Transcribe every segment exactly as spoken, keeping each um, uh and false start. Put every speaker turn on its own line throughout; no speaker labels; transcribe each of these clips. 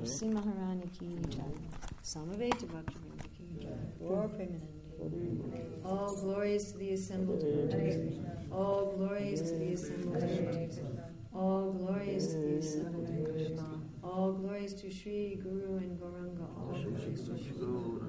Tulsi Maharani ki jai. Samaveta Bhaktivinoda ki jai. Gaur Premanandi. All glories to the assembled devotees. All glories to the assembled devotees. All glories to the assembled devotees. All glories to Sri Guru and Gauranga. All glories to Sri Guru.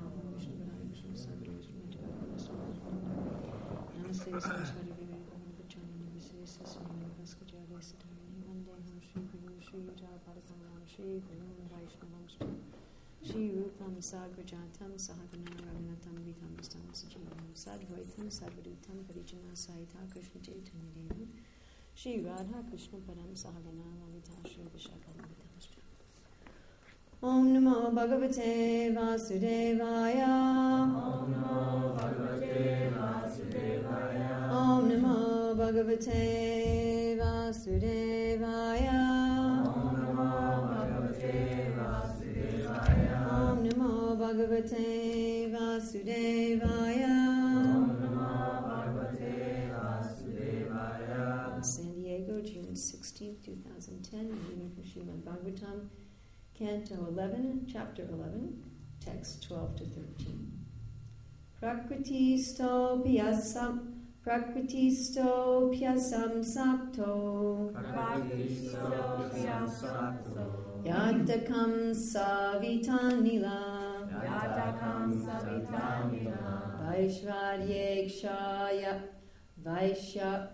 Namaste Saraswati Devi Bhagavani Namaste Sasani Bhaskajaya Satani Vandeham Sri Guru Sri Yuta Padakam Sri Guru Vaishnavam Shri Rupam Sagrajatam Sahagana Raghunatam Vitam Vistam Sajivam Sadvaitam Sadvadutam Parijana Saita Krishna Chaitanya Devi Shri Radha Krishna Padam Sahagana Lalita Shri Vishakam Vitamashta. Om Namo Bhagavate Vasudevaya. Om Namo Bhagavate Vasudevaya. Om Namo Bhagavate Vasudevaya. Om Namo Bhagavate Vasudevaya. Om Namo Bhagavate Vasudevaya. Om Namo Bhagavate Vasudevaya. San Diego, June sixteenth, twenty ten, reading from Srimad Bhagavatam, Canto eleven, Chapter eleven, Text twelve to thirteen. Prakriti sto pyasam Prakriti sto pyasam sapto
Prakriti sto pyasam
Yadakam savitanila
Yadakam savitanila
Vaishvaryekshaya Vaishya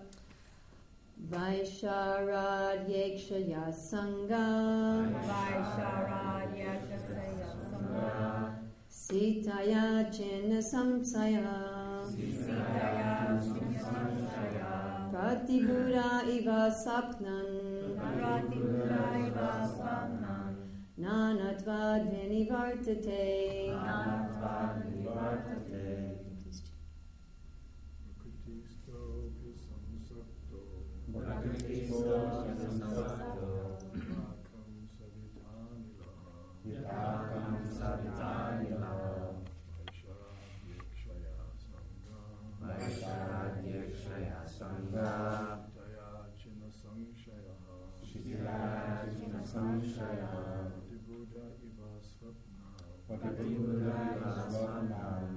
Vaisharadhyekshaya Sangha
Vaisharadhyekshaya Sangha
Sitaya Chinna Samsaya
Sitaya Chinna Samsaya
Pratibhuda Iva Sapnan
Pratibhuda Iva Sapnan
Nanatvad Vinivartate
Nanatvad Vinivartate Prakriti sto pyasam Yadakam savitanila Vaisharadhyekshaya Sangha Shitaya Chinna Samshaya Pratibhuda Iva Swapnam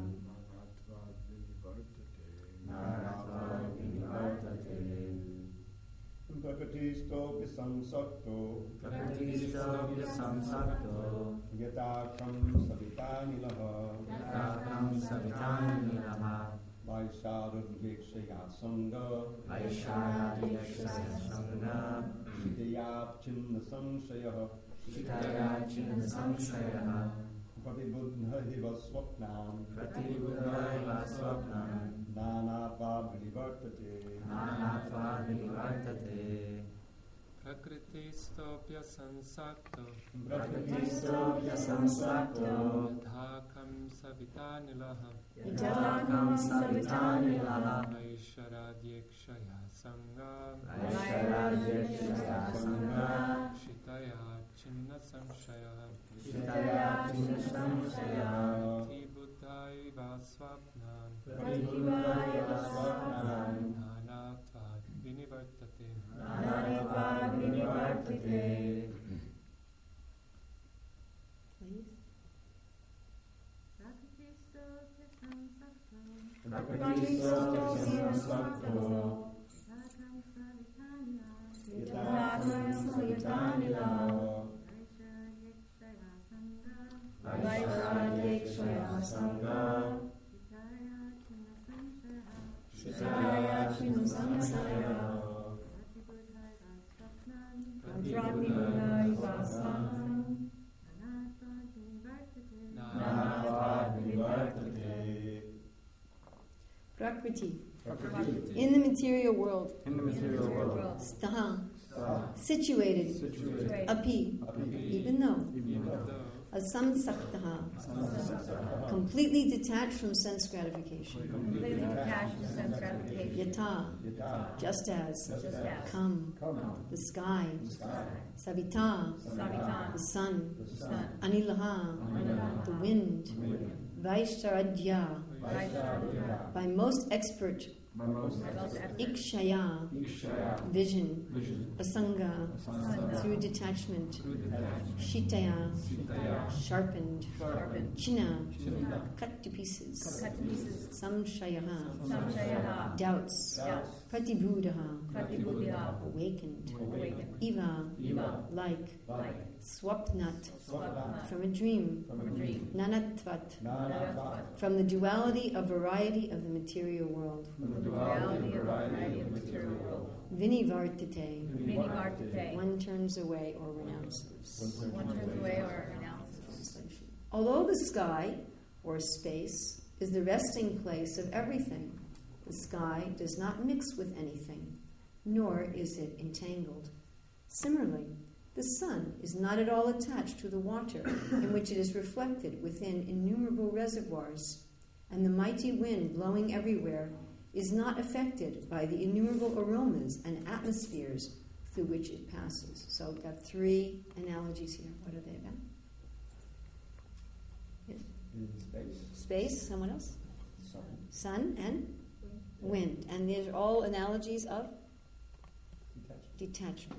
Nanatvad Vinivartate
Prakriti sto pyasam sapto
Prakriti sto pyasam sapto
Yadakam savitanilaha
Yadakam savitanilaha
Vaisharadhyekshaya Sangha
Vaisharadhyekshaya Sangha
Shitaya Chinna Samshaya
Shitaya Chinna Samshaya
Pratibhuda Iva Swapnam
Pratibhuda Iva Swapnam
Nanatvad Vinivartate
Nanatvad Vinivartate
Prakriti sto pyasam sapto
Prakriti sto pyasam sapto
Yadakam savitanilaha
Yadakam savitanilaha
Vaisharadhyekshaya Sangha
Vaisharadhyekshaya Sangha
Shitaya Chinna Samshaya
Shitaya Chinna Samshaya
Pratibhuda Iva Swapnam
Pratibhuda Iva Swapnam
Nanatvad Vinivartate
Nanatvad Vinivartate.
Please.
Prakriti sto pyasam sapto Yadakam savitanila Vaisharadhyekshaya Sangha Shitaya Chinna Samshaya Pratibhuda Iva Swapnam Nanatvad Vinivartate.
Prakriti.
Prakriti.
In the material world.
In the material world.
Staha.
Staha.
Situated.
Situated.
Api.
Api.
Even though.
Even though.
Asamsaktaha.
Samsaktaha.
Completely detached from sense gratification.
Completely detached from sense gratification.
Yata.
Yata.
Just as.
Just as.
Come.
Come.
The sky.
The sky.
Savita.
Savita.
The sun.
The sun.
Anilaha.
Anilaha.
The wind.
The wind.
Vaishtaradhya.
Vaishtaradhya.
By most expert
My most
my most effort.
Ikshaya,
Ikshaya,
vision,
vision,
Asanga,
Asanga,
through detachment,
through detachment,
Shitaya,
Sitaya,
sharpened,
Sharpened,
China,
China,
cut to pieces,
Cut to pieces.
Samshayaha,
Samshayaha.
doubts,
Doubts.
Pratibhudaha,
Pratibhuddha.
awakened,
Awakened.
Eva,
Eva,
like,
like,
Swapnat,
Swapna,
from a dream,
from a dream,
Nanatvat,
Nanatvat,
from the duality of variety of the material world,
from the duality of variety of the material world.
Vinivartate,
Vinivartate.
one turns away or renounces.
One turns away or renounces.
Translation. Although the sky, or space, is the resting place of everything, the sky does not mix with anything, nor is it entangled. Similarly, the sun is not at all attached to the water in which it is reflected within innumerable reservoirs, and the mighty wind blowing everywhere is not affected by the innumerable aromas and atmospheres through which it passes. So we've got three analogies here. What are they about?
in space,
Space, someone else?
sun,
Sun and wind. And these are all analogies of
detachment.
detachment.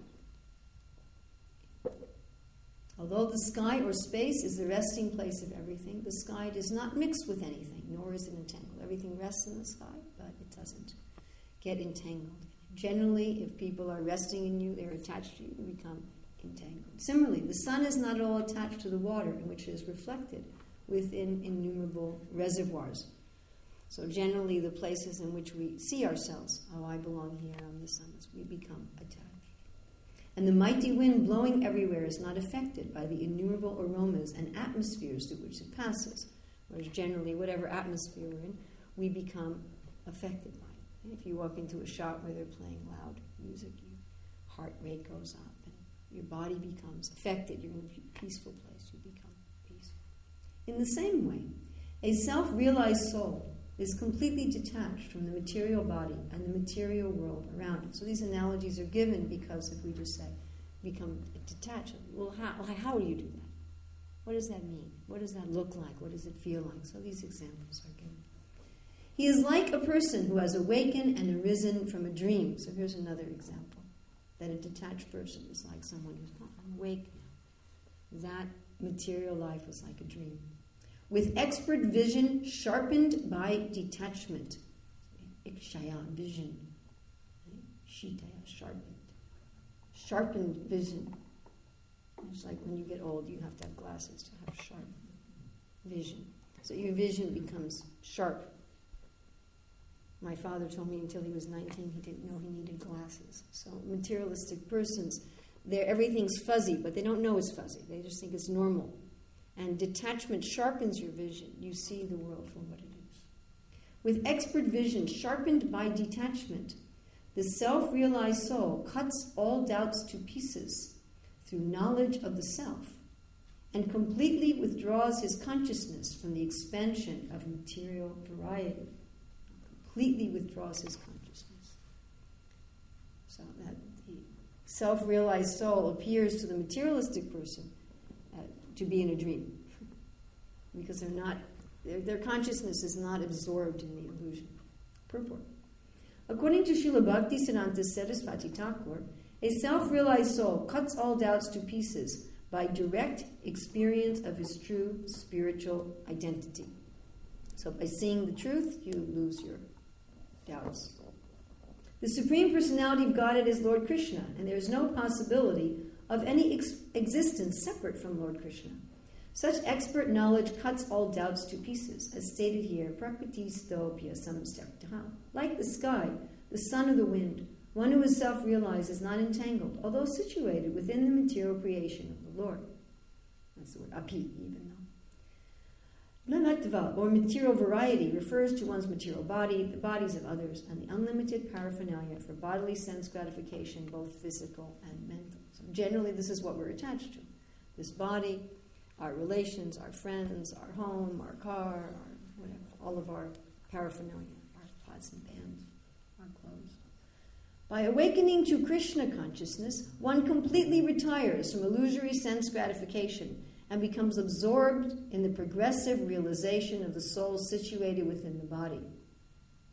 Although the sky or space is the resting place of everything, the sky does not mix with anything, nor is it entangled. Everything rests in the sky, but it doesn't get entangled. Generally, if people are resting in you, they're attached to you, you become entangled. Similarly, the sun is not at all attached to the water in which it is reflected within innumerable reservoirs. So generally, the places in which we see ourselves, oh, I belong here, I'm the sun, we become attached. And the mighty wind blowing everywhere is not affected by the innumerable aromas and atmospheres through which it passes. Whereas generally, whatever atmosphere we're in, we become affected by it. If you walk into a shop where they're playing loud music, your heart rate goes up and your body becomes affected. You're in a peaceful place, you become peaceful. In the same way, a self-realized soul is completely detached from the material body and the material world around it. So these analogies are given because if we just say, become detached, well, how, how do you do that? What does that mean? What does that look like? What does it feel like? So these examples are given. He is like a person who has awakened and arisen from a dream. So here's another example, that a detached person is like someone who's oh, I'm awake now. That material life is like a dream. With expert vision sharpened by detachment. Ikshaya, vision. Shitaya, sharpened. Sharpened vision. It's like when you get old, you have to have glasses to have sharp vision. So your vision becomes sharp. My father told me until he was nineteen, he didn't know he needed glasses. So materialistic persons, they're, everything's fuzzy, but they don't know it's fuzzy. They just think it's normal. And detachment sharpens your vision. You see the world for what it is. With expert vision sharpened by detachment, the self-realized soul cuts all doubts to pieces through knowledge of the self and completely withdraws his consciousness from the expansion of material variety. Completely withdraws his consciousness. So that the self-realized soul appears to the materialistic person uh, to be in a dream, because they're not, their, their consciousness is not absorbed in the illusion. Purport. According to Srila Bhaktisiddhanta Saraswati Thakur, a self-realized soul cuts all doubts to pieces by direct experience of his true spiritual identity. So by seeing the truth, you lose your doubts. The Supreme Personality of Godhead is Lord Krishna, and there is no possibility of any ex- existence separate from Lord Krishna. Such expert knowledge cuts all doubts to pieces, as stated here, prakriti-stopya samstartaha. Like the sky, the sun or the wind, one who is self-realized is not entangled, although situated within the material creation of the Lord. That's the word api, even though. Nanatva, or material variety, refers to one's material body, the bodies of others, and the unlimited paraphernalia for bodily sense gratification, both physical and mental. So generally, this is what we're attached to. This body, our relations, our friends, our home, our car, our whatever, all of our paraphernalia, our pots and pans, our clothes. By awakening to Krishna consciousness, one completely retires from illusory sense gratification and becomes absorbed in the progressive realization of the soul situated within the body.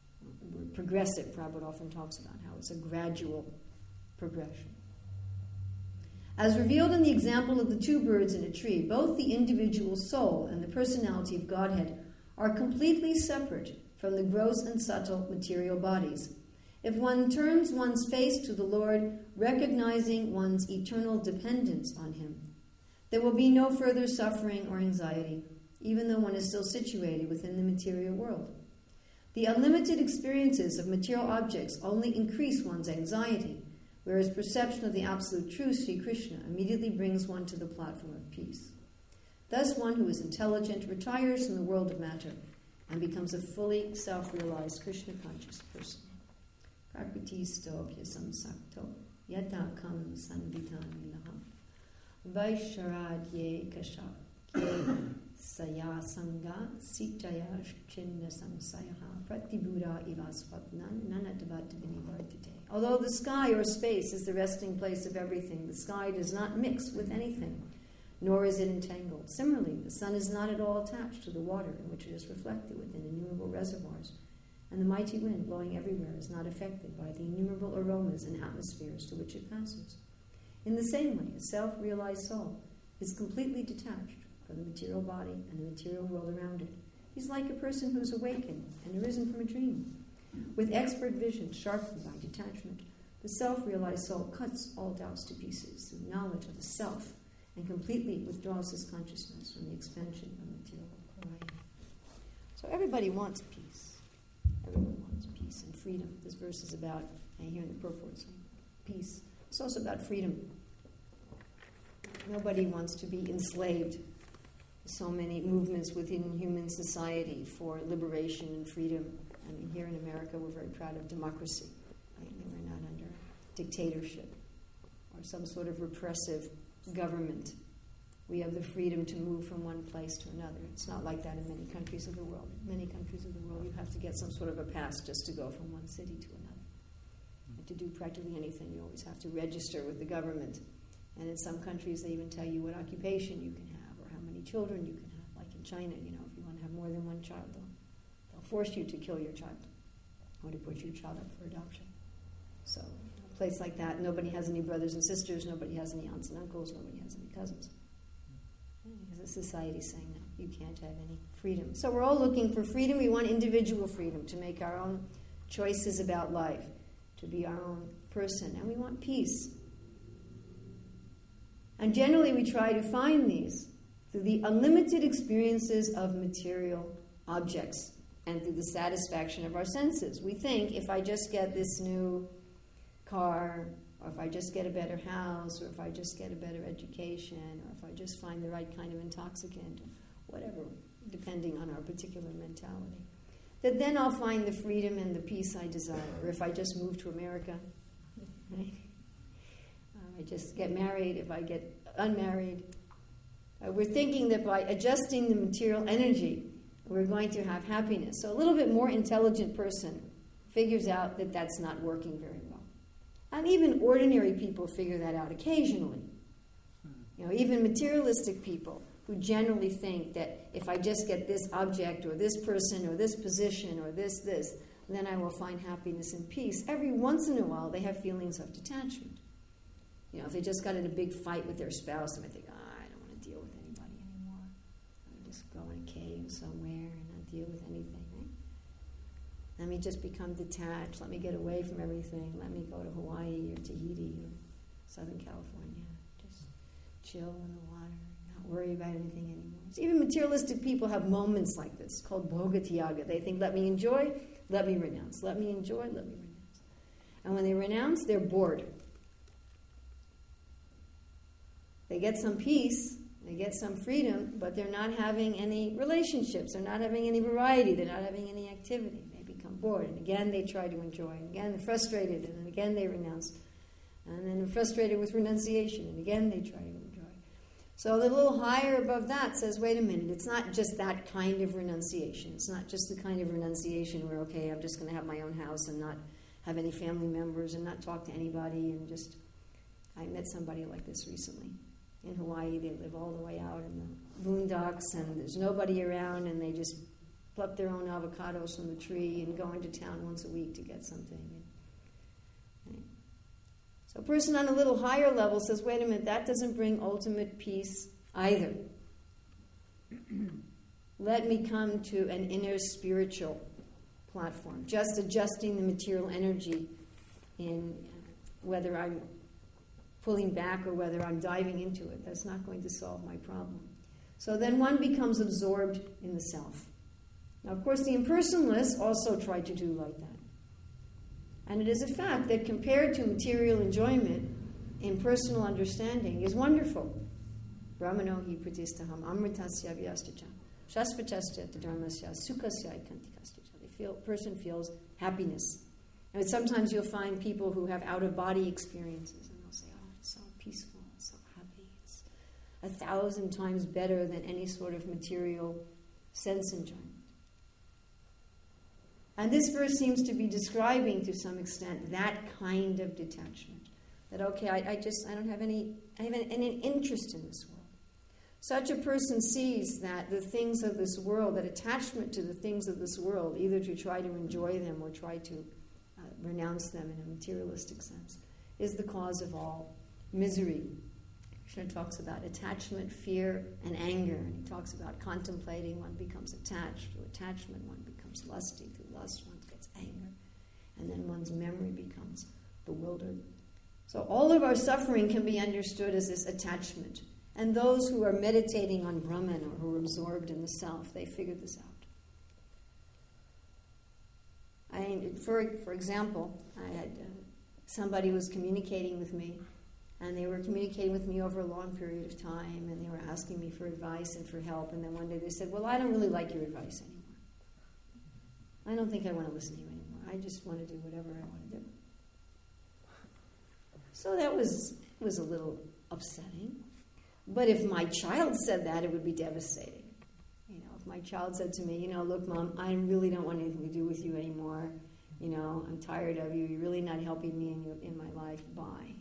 The word progressive, Prabhupada often talks about how it's a gradual progression. As revealed in the example of the two birds in a tree, both the individual soul and the personality of Godhead are completely separate from the gross and subtle material bodies. If one turns one's face to the Lord, recognizing one's eternal dependence on Him, there will be no further suffering or anxiety, even though one is still situated within the material world. The unlimited experiences of material objects only increase one's anxiety, whereas perception of the absolute truth, Sri Krishna, immediately brings one to the platform of peace. Thus, one who is intelligent retires from the world of matter and becomes a fully self-realized Krishna-conscious person. Prakriti stobhya samsakto yata kam sanvidhani laha vaisharadye kashakye saya sangha sitaya chinna samsayaha pratibura ivasvatnan nanadvat vinivartate. Although the sky or space is the resting place of everything, the sky does not mix with anything, nor is it entangled. Similarly, the sun is not at all attached to the water in which it is reflected within innumerable reservoirs, and the mighty wind blowing everywhere is not affected by the innumerable aromas and atmospheres to which it passes. In the same way, a self-realized soul is completely detached from the material body and the material world around it. He's like a person who is awakened and arisen from a dream. With expert vision sharpened by detachment, the self-realized soul cuts all doubts to pieces through knowledge of the self and completely withdraws his consciousness from the expansion of material variety. So everybody wants peace. Everyone wants peace and freedom. This verse is about, I hear in the purport saying, peace. It's also about freedom. Nobody wants to be enslaved. So many movements within human society for liberation and freedom. I mean, here in America, we're very proud of democracy. I mean, we're not under dictatorship or some sort of repressive government. We have the freedom to move from one place to another. It's not like that in many countries of the world. In many countries of the world, you have to get some sort of a pass just to go from one city to another. And to do practically anything, you always have to register with the government. And in some countries, they even tell you what occupation you can have or how many children you can have. Like in China, you know, if you want to have more than one child, they'll, they'll force you to kill your child or to put your child up for adoption. So, you know, a place like that, nobody has any brothers and sisters, nobody has any aunts and uncles, nobody has any cousins. Because the society is saying, no, you can't have any freedom. So we're all looking for freedom. We want individual freedom to make our own choices about life, to be our own person. And we want peace. And generally we try to find these through the unlimited experiences of material objects and through the satisfaction of our senses. We think, if I just get this new car, or if I just get a better house, or if I just get a better education, or if I just find the right kind of intoxicant, or whatever, depending on our particular mentality, that then I'll find the freedom and the peace I desire. Or if I just move to America, right? Uh, I just get married, if I get unmarried. Uh, we're thinking that by adjusting the material energy, we're going to have happiness. So a little bit more intelligent person figures out that that's not working very well. And even ordinary people figure that out occasionally. You know, even materialistic people who generally think that if I just get this object or this person or this position or this, this, then I will find happiness and peace. Every once in a while, they have feelings of detachment. You know, if they just got in a big fight with their spouse, they might think, oh, I don't want to deal with anybody anymore. Let me just go in a cave somewhere and not deal with anything, right? Let me just become detached. Let me get away from everything. Let me go to Hawaii or Tahiti or Southern California. Just chill in the water, not worry about anything anymore. So even materialistic people have moments like this. It's called bhogatyaga. They think, let me enjoy, let me renounce. Let me enjoy, let me renounce. And when they renounce, they're bored. They get some peace, they get some freedom, but they're not having any relationships. They're not having any variety. They're not having any activity. Become bored, and again they try to enjoy, and again they're frustrated, and then again they renounce, and then they're frustrated with renunciation, and again they try to enjoy. So the little higher above that says, wait a minute, it's not just that kind of renunciation. It's not just the kind of renunciation where, okay, I'm just going to have my own house and not have any family members and not talk to anybody, and just... I met somebody like this recently. In Hawaii, they live all the way out in the boondocks, and there's nobody around, and they just pluck their own avocados from the tree and go into town once a week to get something. Right? So a person on a little higher level says, wait a minute, that doesn't bring ultimate peace either. Let me come to an inner spiritual platform. Just adjusting the material energy in whether I'm pulling back or whether I'm diving into it. That's not going to solve my problem. So then one becomes absorbed in the self. Now, of course, the impersonalists also try to do like that. And it is a fact that compared to material enjoyment, impersonal understanding is wonderful. Brahmano hi pratistaham amritasya vyastacha shasvachasya dharmasya sukhasya ikantikasya. The feel, person feels happiness. And sometimes you'll find people who have out-of-body experiences, and they'll say, oh, it's so peaceful, it's so happy. It's a thousand times better than any sort of material sense enjoyment. And this verse seems to be describing, to some extent, that kind of detachment. That, okay, I, I just, I don't have any, I have any, any interest in this world. Such a person sees that the things of this world, that attachment to the things of this world, either to try to enjoy them or try to uh, renounce them in a materialistic sense, is the cause of all misery. Krishna talks about attachment, fear, and anger. And he talks about contemplating, one becomes attached. Through attachment, one becomes lusty. Through lust, one gets anger. And then one's memory becomes bewildered. So all of our suffering can be understood as this attachment. And those who are meditating on Brahman or who are absorbed in the self, they figure this out. I mean, for, for example, I had uh, somebody was communicating with me, and they were communicating with me over a long period of time, and they were asking me for advice and for help, and then one day they said, well, I don't really like your advice anymore. I don't think I want to listen to you anymore. I just want to do whatever I want to do. So that was was a little upsetting. But if my child said that, it would be devastating. You know, if my child said to me, you know, look, Mom, I really don't want anything to do with you anymore. You know, I'm tired of you. You're really not helping me in, your, in my life. Bye.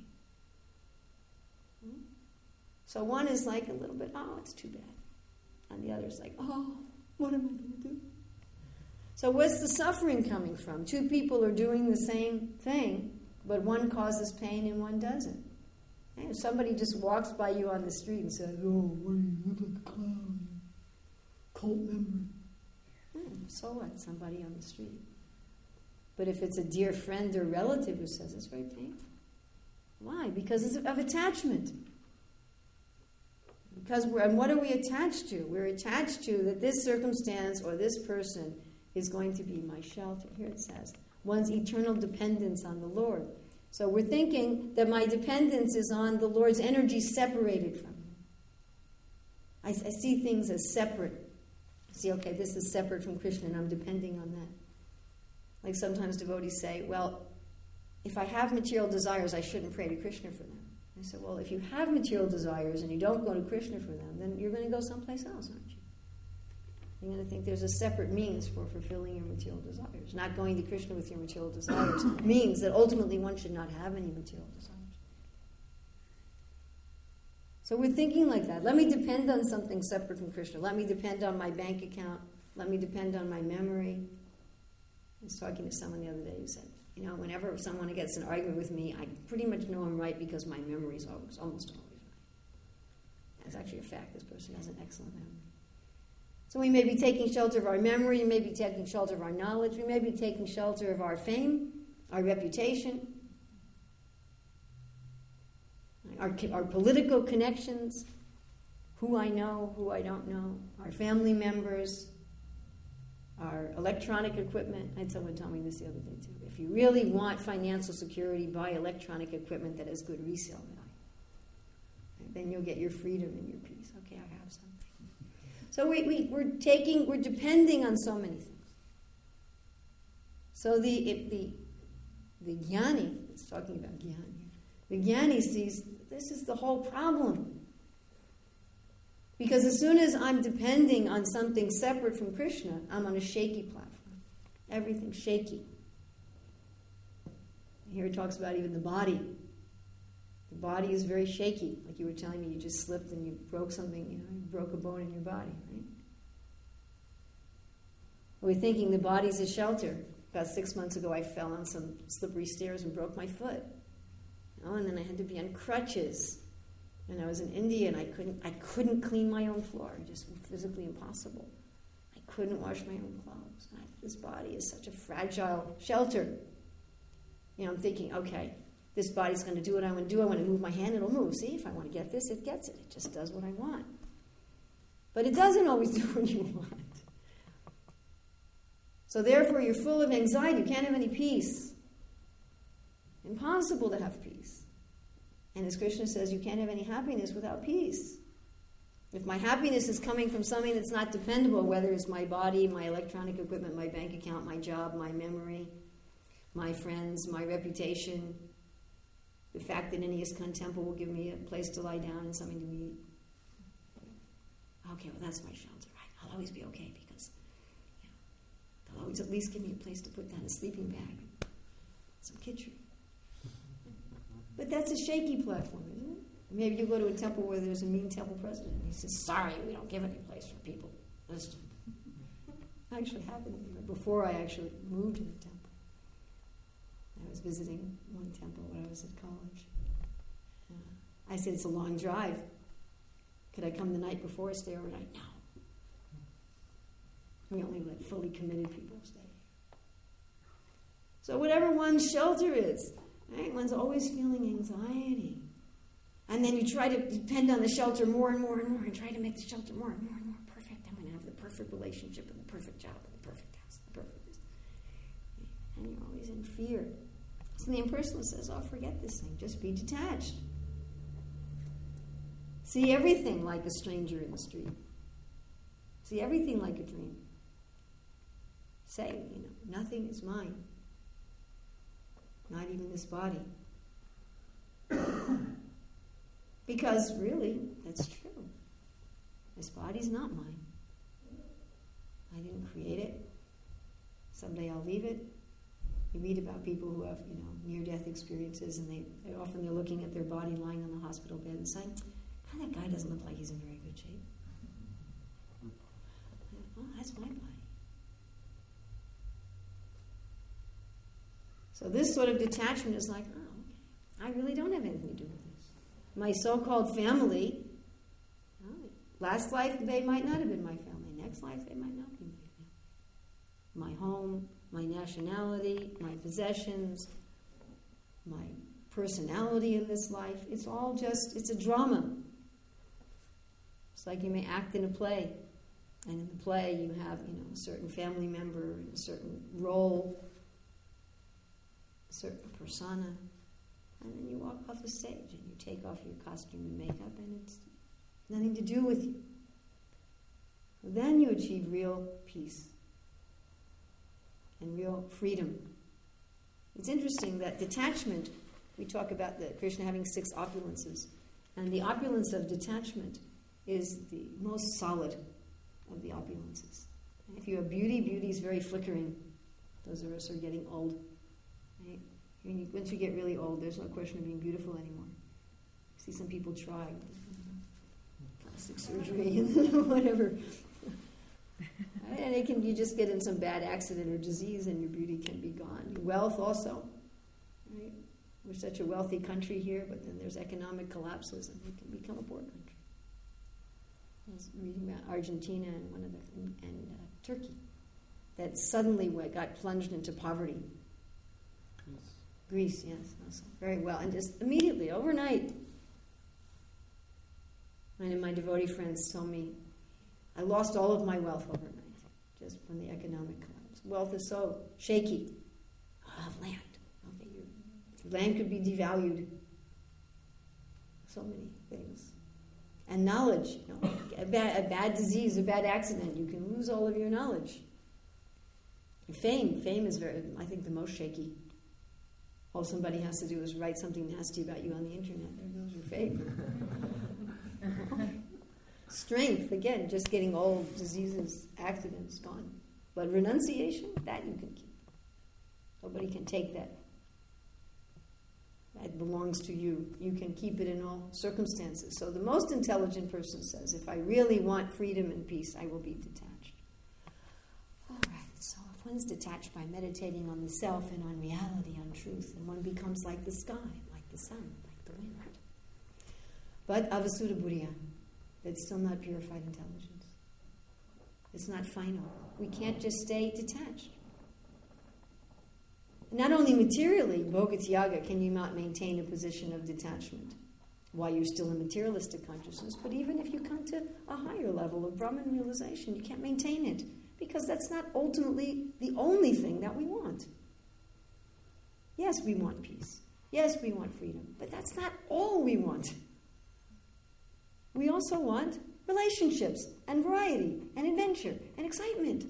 Hmm? So one is like a little bit, oh, it's too bad. And the other is like, oh, what am I going to do? So where's the suffering coming from? Two people are doing the same thing, but one causes pain and one doesn't. If somebody just walks by you on the street and says, oh, what do you look like a clown, cult member. Hmm, so what, somebody on the street. But if it's a dear friend or relative who says, it's very painful. Why? Because of attachment. Because we're, and what are we attached to? We're attached to that this circumstance or this person is going to be my shelter. Here it says, one's eternal dependence on the Lord. So we're thinking that my dependence is on the Lord's energy separated from me. I, I see things as separate. I see, okay, this is separate from Krishna, and I'm depending on that. Like sometimes devotees say, well, if I have material desires, I shouldn't pray to Krishna for them. I said, well, if you have material desires and you don't go to Krishna for them, then you're going to go someplace else, aren't you? You're going to think there's a separate means for fulfilling your material desires. Not going to Krishna with your material desires means that ultimately one should not have any material desires. So we're thinking like that. Let me depend on something separate from Krishna. Let me depend on my bank account. Let me depend on my memory. I was talking to someone the other day who said, you know, whenever someone gets in an argument with me, I pretty much know I'm right because my memory is always, almost always right. That's actually a fact. This person has an excellent memory. So we may be taking shelter of our memory, we may be taking shelter of our knowledge, we may be taking shelter of our fame, our reputation, our, our political connections, who I know, who I don't know, our family members, our electronic equipment. I had someone tell me this the other day too. If you really want financial security, buy electronic equipment that has good resale value. Then you'll get your freedom and your peace. Okay, I have some. So we, we, we're taking, we're depending on so many things. So the it, the the jnani, it's talking about jnana here, the jnani sees this is the whole problem. Because as soon as I'm depending on something separate from Krishna, I'm on a shaky platform. Everything's shaky. Here it talks about even the body. The body is very shaky. Like you were telling me, you just slipped and you broke something, you know, you broke a bone in your body, right? We're thinking the body's a shelter. About six months ago, I fell on some slippery stairs and broke my foot. Oh, and then I had to be on crutches. And I was in India, and I couldn't, I couldn't clean my own floor. Just physically impossible. I couldn't wash my own clothes. I, this body is such a fragile shelter. You know, I'm thinking, okay, this body's going to do what I want to do. I want to move my hand, it'll move. See, if I want to get this, it gets it. It just does what I want. But it doesn't always do what you want. So therefore, you're full of anxiety. You can't have any peace. Impossible to have peace. And as Krishna says, you can't have any happiness without peace. If my happiness is coming from something that's not dependable, whether it's my body, my electronic equipment, my bank account, my job, my memory, my friends, my reputation, the fact that an ISKCON temple will give me a place to lie down and something to eat. Okay, well, that's my shelter, right? I'll always be okay because you know, they'll always at least give me a place to put down a sleeping bag, some kitchen. But that's a shaky platform, isn't it? Maybe you go to a temple where there's a mean temple president and he says, sorry, we don't give any place for people. This actually happened before I actually moved to the temple. I was visiting one temple when I was at college. Uh, I said, it's a long drive. Could I come the night before, stay overnight? No. We only let fully committed people stay. So whatever one's shelter is, right, one's always feeling anxiety. And then you try to depend on the shelter more and more and more and try to make the shelter more and more and more perfect. I'm going to have the perfect relationship and the perfect job and the perfect house and the perfect this. And you're always in fear. So the impersonalist says, oh, forget this thing. Just be detached. See everything like a stranger in the street. See everything like a dream. Say, you know, nothing is mine. Not even this body. Because really, that's true. This body's not mine. I didn't create it. Someday I'll leave it. You read about people who have, you know, near-death experiences, and they, they often they're looking at their body lying on the hospital bed and saying, God, that guy doesn't look like he's in very good shape. Oh, that's my body. So this sort of detachment is like, oh, okay, I really don't have anything to do with this. My so-called family, well, last life they might not have been my family. Next life they might not be my family. My home, my nationality, my possessions, my personality in this life, it's all just, it's a drama. It's like you may act in a play. And in the play you have, you know, a certain family member, and a certain role, a certain persona. And then you walk off the stage and you take off your costume and makeup and it's nothing to do with you. Then you achieve real peace and real freedom. It's interesting that detachment, we talk about the Krishna having six opulences, and the opulence of detachment is the most solid of the opulences. If you have beauty, beauty is very flickering. Those of us who are getting old. Right? When you, once you get really old, there's no question of being beautiful anymore. You see some people try plastic surgery and whatever. And it can, you just get in some bad accident or disease and your beauty can be gone. Your wealth also. Right? We're such a wealthy country here, but then there's economic collapses and we can become a poor country. I was reading about Argentina and one of the and, and uh, Turkey that suddenly got plunged into poverty.
Greece.
Greece, yes, also. Very well, and just immediately, overnight. One of my devotee friends told me, I lost all of my wealth overnight, just from the economic collapse. Wealth is so shaky. I have land. Okay, your land could be devalued. So many things. And knowledge, you know, a, bad, a bad disease, a bad accident, you can lose all of your knowledge. And fame, fame is very, I think, the most shaky. All somebody has to do is write something nasty about you on the internet. There goes your fame. Strength, again, just getting old, diseases, accidents, gone. But renunciation, that you can keep. Nobody can take that. That belongs to you. You can keep it in all circumstances. So the most intelligent person says, if I really want freedom and peace, I will be detached. All right. So if one's detached by meditating on the self and on reality, on truth, and one becomes like the sky, like the sun, like the wind. But avasura buddhya, that's still not purified intelligence. It's not final. We can't just stay detached. Not only materially, bhogatyaga, can you not maintain a position of detachment while you're still in materialistic consciousness, but even if you come to a higher level of Brahman realization, you can't maintain it, because that's not ultimately the only thing that we want. Yes, we want peace. Yes, we want freedom, but that's not all we want. We also want relationships and variety and adventure and excitement.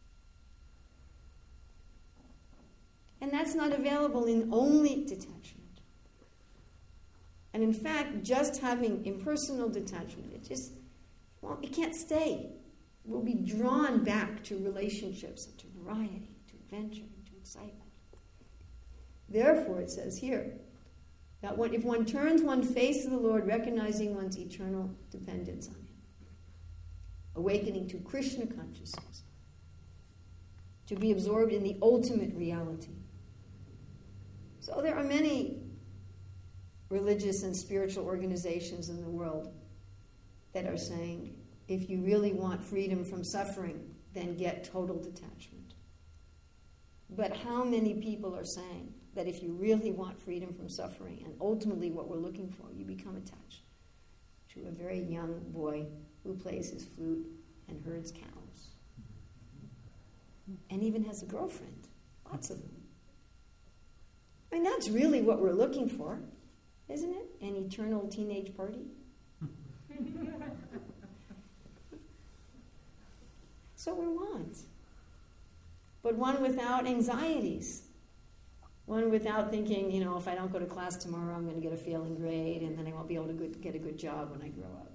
And that's not available in only detachment. And in fact, just having impersonal detachment, it just, well, it can't stay. We'll be drawn back to relationships, and to variety, to adventure, and to excitement. Therefore, it says here, that one, if one turns one's face to the Lord, recognizing one's eternal dependence on Him, awakening to Krishna consciousness, to be absorbed in the ultimate reality. So there are many religious and spiritual organizations in the world that are saying, if you really want freedom from suffering, then get total detachment. But how many people are saying that if you really want freedom from suffering, and ultimately what we're looking for, you become attached to a very young boy who plays his flute and herds cows, and even has a girlfriend, lots of them. I mean, that's really what we're looking for, isn't it? An eternal teenage party? So we want. But one without anxieties. One without thinking, you know, if I don't go to class tomorrow, I'm going to get a failing grade, and then I won't be able to good, get a good job when I grow up.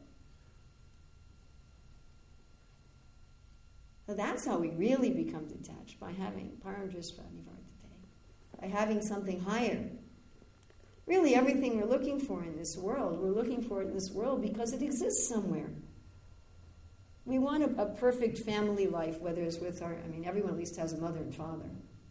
So that's how we really become detached, by having paramdrisva nivartate, by having something higher. Really, everything we're looking for in this world, we're looking for it in this world because it exists somewhere. We want a, a perfect family life, whether it's with our, I mean, everyone at least has a mother and father.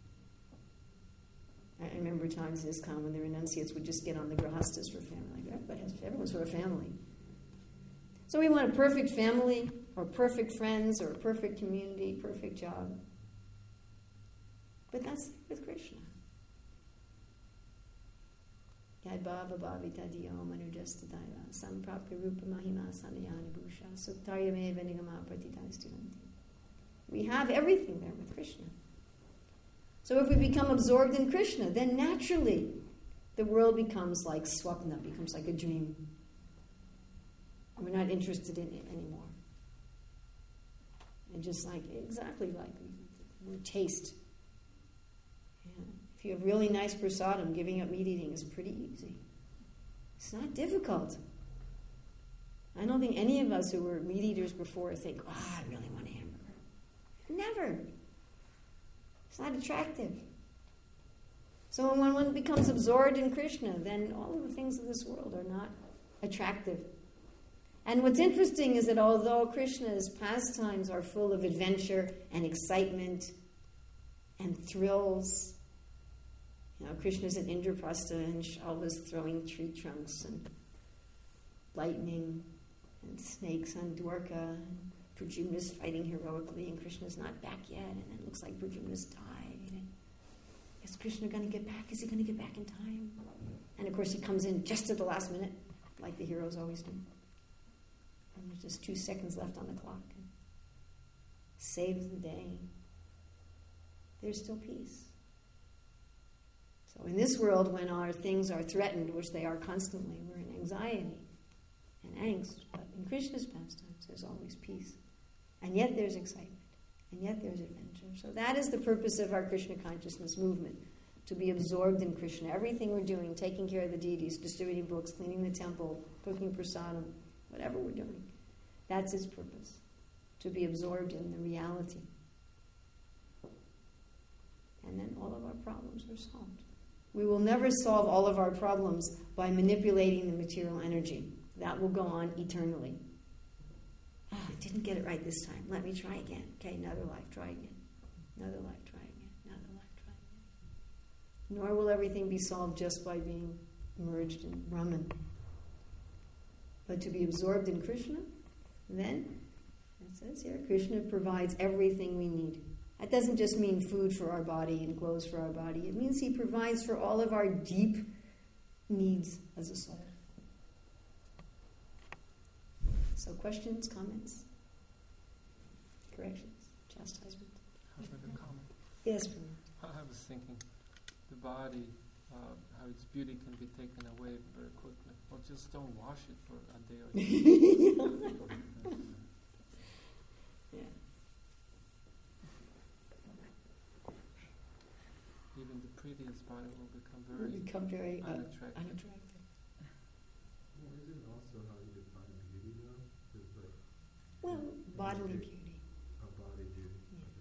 I remember times in ISKCON when the renunciates would just get on the grahastas for family. Like, everybody has, everyone's for a family. So we want a perfect family, or perfect friends, or a perfect community, perfect job. But that's with Krishna. Yad bhava bhavita diyo manujastadaiva samprapya rupa mahima sanayana bhusha suktaryame venigama pratitanistuvanti. We have everything there with Krishna. So if we become absorbed in Krishna, then naturally the world becomes like swapna, becomes like a dream. And we're not interested in it anymore. And just like, exactly like we taste. Yeah. If you have really nice prasadam, giving up meat eating is pretty easy. It's not difficult. I don't think any of us who were meat eaters before think, oh, I really want a hamburger. Never. It's not attractive. So when one becomes absorbed in Krishna, then all of the things of this world are not attractive. And what's interesting is that although Krishna's pastimes are full of adventure and excitement and thrills, you know, Krishna's in Indraprastha and always throwing tree trunks and lightning and snakes on Dwarka, and Pradyumna's fighting heroically, and Krishna's not back yet, and then it looks like Pradyumna's died. And is Krishna going to get back? Is he going to get back in time? And of course he comes in just at the last minute, like the heroes always do. And there's just two seconds left on the clock. And saves the day. There's still peace. So in this world, when our things are threatened, which they are constantly, we're in anxiety and angst. But in Krishna's pastimes, there's always peace. And yet there's excitement. And yet there's adventure. So that is the purpose of our Krishna consciousness movement, to be absorbed in Krishna. Everything we're doing, taking care of the deities, distributing books, cleaning the temple, cooking prasadam, whatever we're doing, that's its purpose, to be absorbed in the reality. And then all of our problems are solved. We will never solve all of our problems by manipulating the material energy. That will go on eternally. Oh, I didn't get it right this time. Let me try again. Okay, another life, try again. Another life trying it. Another life trying it. Nor will everything be solved just by being merged in Brahman. But to be absorbed in Krishna, then, it says here, Krishna provides everything we need. That doesn't just mean food for our body and clothes for our body. It means he provides for all of our deep needs as a soul. So questions, comments, corrections, chastisement?
I have a comment.
Yes,
I was thinking, the body, uh, how its beauty can be taken away very quickly. Well, just don't wash it for a day or two.
Yeah.
Even the prettiest body will become
Will
very
become very uh,
unattractive.
unattractive.
Well, isn't also how you define beauty, though? Is like
Well, bodily beauty.
a body beauty.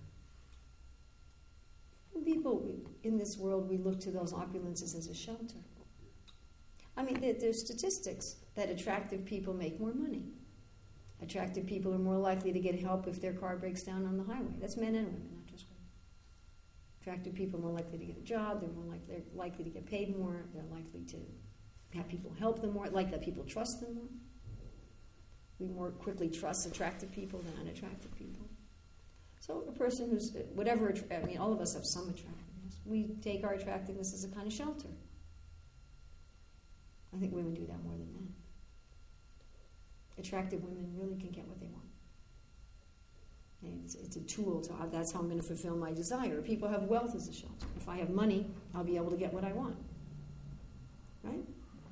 Yeah. People we, in this world, we look to those opulences as a shelter. I mean, there, there's statistics that attractive people make more money. Attractive people are more likely to get help if their car breaks down on the highway. That's men and women, not just women. Attractive people are more likely to get a job. They're more likely, they're likely to get paid more. They're likely to have people help them more, like that people trust them more. We more quickly trust attractive people than unattractive people. So a person who's, whatever, I mean, all of us have some attractiveness. We take our attractiveness as a kind of shelter. I think women do that more than men. Attractive women really can get what they want. And it's, it's a tool to, that's how I'm going to fulfill my desire. People have wealth as a shelter. If I have money, I'll be able to get what I want. Right?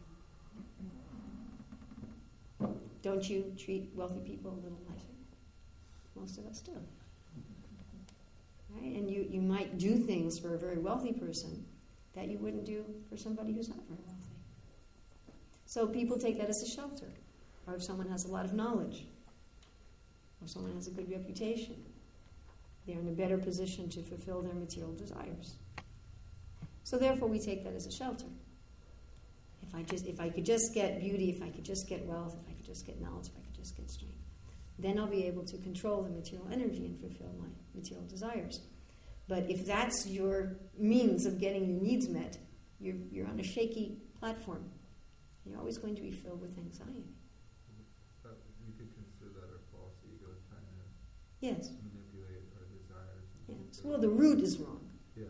Don't you treat wealthy people a little nicer? Most of us do. Right? And you, you might do things for a very wealthy person that you wouldn't do for somebody who's not very wealthy. So people take that as a shelter. Or if someone has a lot of knowledge, or someone has a good reputation, they're in a better position to fulfill their material desires. So therefore we take that as a shelter. If I just, if I could just get beauty, if I could just get wealth, if I could just get knowledge, if I could just get strength, then I'll be able to control the material energy and fulfill my material desires. But if that's your means of getting your needs met, you're, you're on a shaky platform. You're always going to be filled with anxiety.
But you could consider that our false ego trying to
Yes.
manipulate our desires. And
Yes. Well, the root is wrong.
Yeah.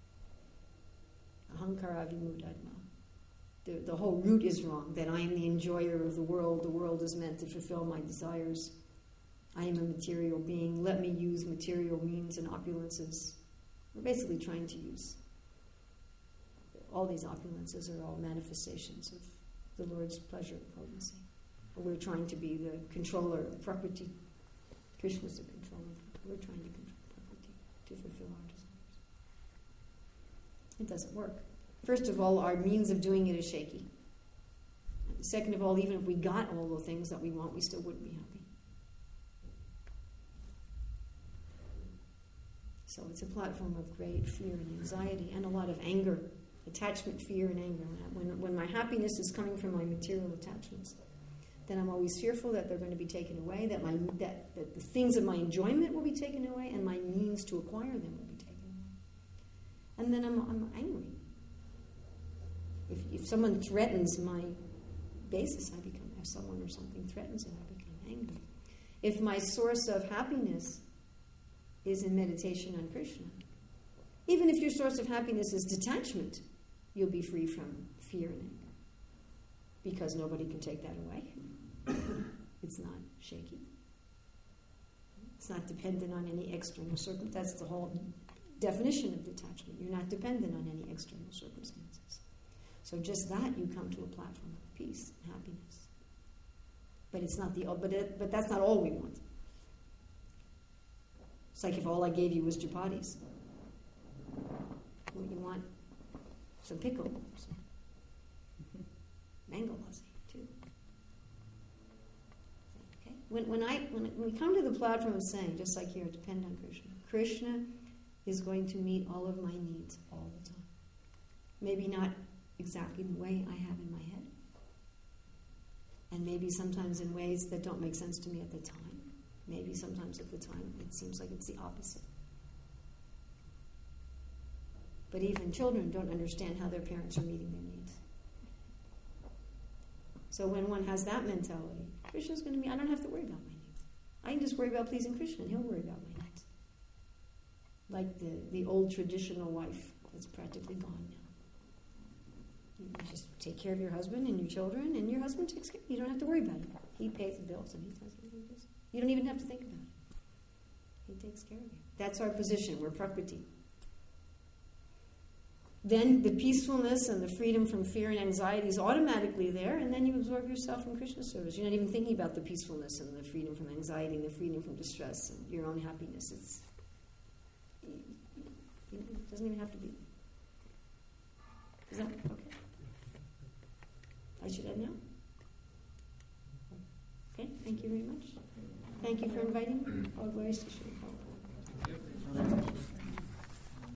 Ahankara vimudadma. The, the whole root is wrong, that I am the enjoyer of the world. The world is meant to fulfill my desires. I am a material being. Let me use material means and opulences. We're basically trying to use. All these opulences are all manifestations of the Lord's pleasure and potency. We're trying to be the controller of Prakriti. Krishna's the controller. We're trying to control Prakriti to fulfill our desires. It doesn't work. First of all, our means of doing it is shaky. Second of all, even if we got all the things that we want, we still wouldn't be happy. So it's a platform of great fear and anxiety and a lot of anger. Attachment, fear, and anger. When, when my happiness is coming from my material attachments, then I'm always fearful that they're going to be taken away, that my that, that the things of my enjoyment will be taken away, and my means to acquire them will be taken away. And then I'm, I'm angry. If, if someone threatens my basis, I become, if someone or something threatens it, I become angry. If my source of happiness is in meditation on Krishna, even if your source of happiness is detachment, you'll be free from fear and anger. Because nobody can take that away. It's not shaky. It's not dependent on any external circumstance. That's the whole definition of detachment. You're not dependent on any external circumstances. So just that, you come to a platform of peace and happiness. But it's not the but it, but that's not all we want. It's like if all I gave you was chapatis. Well, you want some pickle, some mango lassi too. Okay. When when I when, when we come to the platform of saying, just like here, depend on Krishna. Krishna is going to meet all of my needs all the time. Maybe not exactly the way I have in my head, and maybe sometimes in ways that don't make sense to me at the time. Maybe sometimes at the time it seems like it's the opposite. But even children don't understand how their parents are meeting their needs. So when one has that mentality, Krishna's going to be, I don't have to worry about my needs. I can just worry about pleasing Krishna, and he'll worry about my needs. Like the, the old traditional wife that's practically gone now. You just take care of your husband and your children, and your husband takes care. You don't have to worry about it. He pays the bills, and he does everything. You don't even have to think about it. He takes care of you. That's our position. We're Prakriti. Then the peacefulness and the freedom from fear and anxiety is automatically there, and then you absorb yourself in Krishna service. You're not even thinking about the peacefulness and the freedom from anxiety and the freedom from distress and your own happiness. It's, it doesn't even have to be. Is that okay? I should end now? Okay, thank you very much. Thank you for inviting me. All glories to Shri.